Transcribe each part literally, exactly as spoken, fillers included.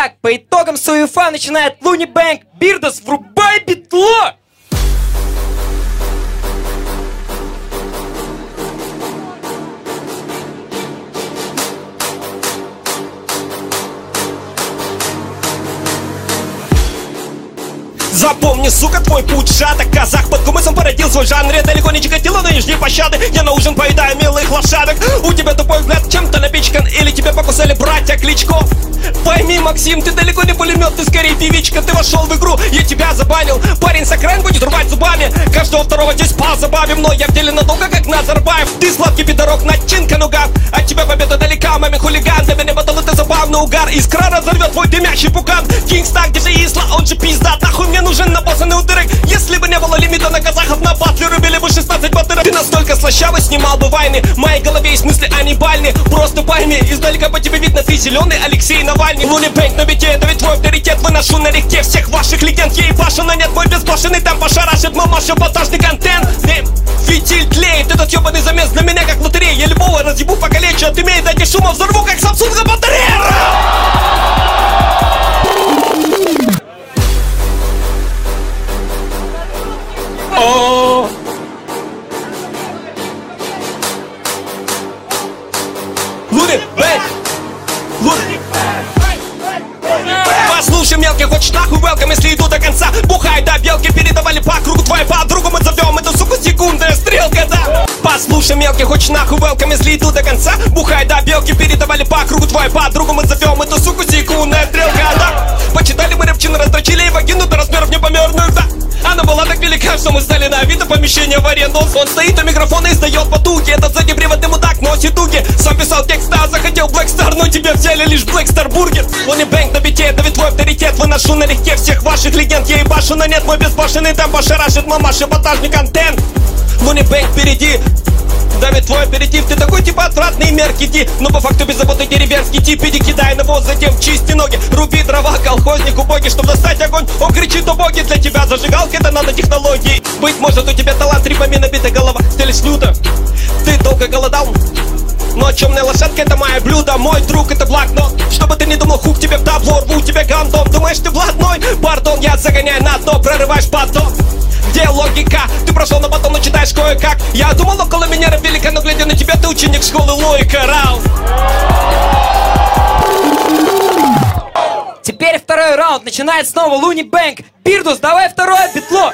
Итак, по итогам СУЕФА начинает Луни Бэнк. Бирдос, врубай битло! Запомни, сука, твой путь шаток. Казах под кумысом породил свой жанр. Я далеко не Чикатило, но и жди пощады. Я на ужин поедаю милых лошадок. У тебя тупой взгляд чем-то напичкан. Или тебя покусали братья Кличко. Пойми, Максим, ты далеко не пулемет, ты скорее певичка. Ты вошел в игру, я тебя забанил. Парень с экран будет рвать зубами. Каждого второго здесь позабавим. Но я в деле надолго, как Назарбаев. Ты сладкий пидорок, начинка нуга. От тебя победа далека, маме хулиган. Для меня батл это забавный угар. Искра разорвет твой дымящий пукан. Кингстаг, где же Исла, он же пизда. Нахуй мне нужен набоссанный утырок. Если бы не было лимита на казахов, на батле рубили бы шестнадцать батыров. Ты настолько слащавый, снимал бы войны. В моей голове есть мысли, они бальные. Просто пойми, издалека по тебе видно, ты зеленый Алексей Навальный. Луни Бэнк на бите, это ведь твой авторитет. Выношу налегке всех ваших легенд. Я ебашу, но нет, мой безбашенный там пошарашит мамаша, батажный контент. Фитиль тлеет, этот ебаный замес для меня как лотерея. Я любого разъебу покалечу, отымею, дайте шума, взорву, как Самсунга батарея. О, Луни Бэнк, Луни Послушай, мелкий, хочешь нахуй, welcome, если иду до конца. Бухай до белки, передавали по кругу. Твою подругу мы зовем эту суку секундная стрелка, да. Послушай, мелкий, хочешь нахуй, welcome, если иду до конца. Бухай до белки, передавали по кругу. Твою подругу мы зовем эту суку секундная стрелка, да. Почитали мы рыбчины, раздрочили и вагину до размеров непомерных, да. Она была так велика, что мы сдали на Авито помещение в аренду. Он стоит у микрофона и издает потуги. Этот заднеприводный мудак носит дуги. Сам писал текст, а захотел Black Star, но тебя взяли лишь Black Star Бургер. Луни Бэнк на бите, давит твой авторитет. Выношу налегке всех ваших легенд. Я ебашу, но нет, мой безбашенный там пошарашит мамаша, батажный контент. Луни Бэнк впереди, давит твой аперитив. Ты такой типа отвратный меркити, но по факту беззаботный деревенский тип. Иди кидай на воз, затем чисти ноги. Руби дрова, колхозник убогий, чтобы достать огонь. Он кричит, о боги, для тебя зажигалка, это нанотехнологии. Быть может у тебя талант, рибами набита голова. Стелишь нюта, ты долго голодал, но темная лошадка это мое блюдо. Мой друг это блокнот. Чтобы ты не думал, хук тебе в табло, рву тебе гандон. Думаешь ты блатной? Пардон, я загоняю на дно, прорываешь поток. Где логика? Ты прошел на батон, но читаешь кое-как. Я думал, около меня рэп велика, но глядя на тебя, ты ученик школы логика. Раунд. Теперь второй раунд. Начинает снова Луни Бэнк. Бирдос, давай второе битло.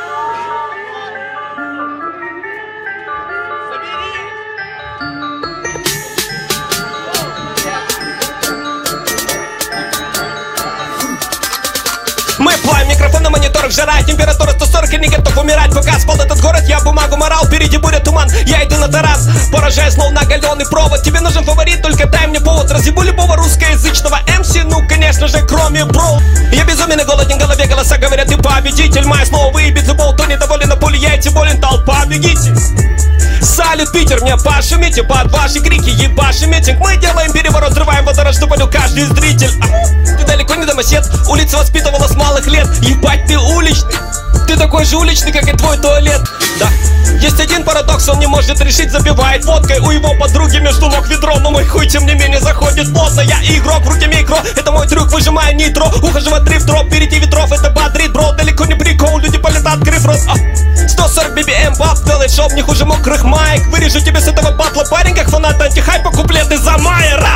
Мы плавим микрофон на мониторах, жара, температура сто сорок, и не готов умирать. Пока спал этот город, я бумагу морал. Впереди буря, туман, я иду на таран. Поражаю словно оголенный провод. Тебе нужен фаворит, только дай мне повод. Разъебу любого русскоязычного эм си, ну конечно же, кроме бро. Я безумен и голоден, в голове голоса говорят, ты победитель. Моя слово выебет зубол, кто недоволен на поле, я этим болен, толпа, бегите. Салют, Питер, мне пошумите под ваши крики, ебаши митинг. Мы делаем переворот, взрываем водород, что понял каждый зритель. А, ты далеко не домосед, улица воспитывала с малых лет. Ебать, ты уличный, ты такой же уличный, как и твой туалет. Да, есть один парадокс, он не может решить, забивает водкой. У его подруги между ног ведро, но мой хуй тем не менее заходит плотно. Я игрок, в руке микро, это мой трюк, выжимаю нитро. Ухожу в отрыв, дроп, впереди ветров, это бодрит, бро. Далеко не прикол, люди полетят, открыв рот. А, сто сорок би би эм, баб, делает шоп, не хуже мокрых маек. Вырежу тебе с этого батла, парень, как фанат антихайпа, куплеты за Майера.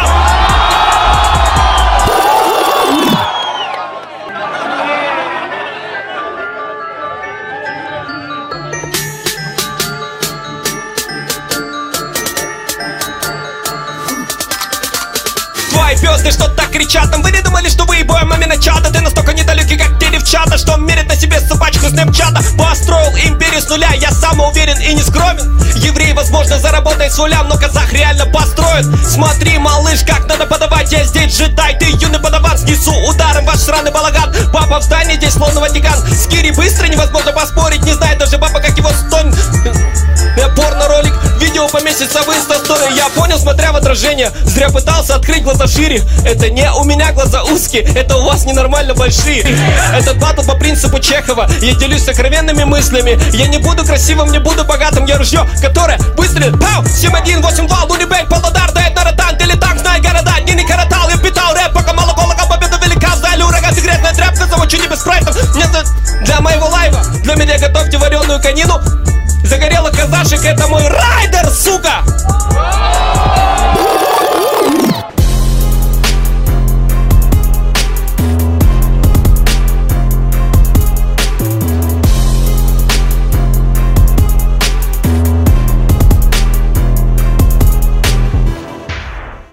Твои пёсты что-то так кричат, там вы не думали, что вы боем мамина чата. Ты настолько недалекий, как те девчата, что мерят на себе собачку снэпчата. Построил империю с нуля, я самоуверен и не скромен. Еврей, возможно, заработает с улям, но казах реально построит. Смотри, малыш, как надо подавать, я здесь джедай. Ты юный подаван, снесу ударом ваш сраный балаган. Папа в здании, здесь словно Ватикан. С Кири быстро, невозможно поспорить, не знает даже папа, как его стонь. Порно-ролик, видео поместится в инста-сторе. Я понял, смотря в отражение, зря пытался открыть глаза шире. Это не у меня глаза узкие, это у вас ненормально большие. Этот батл по принципу Чехова, я делюсь сокровенными мыслями. Я не буду красивым, не буду богатым, я ружье, которое выстрелит. Пау! семь один восемь два, Луни Бэнк, Павлодар, дает на ротан. Дилетант, знай города, дни не коротал. Я питал рэп, пока мало голока, победа велика. Для меня готовьте вареную конину. Загорелых казашек, это мой райдер, сука!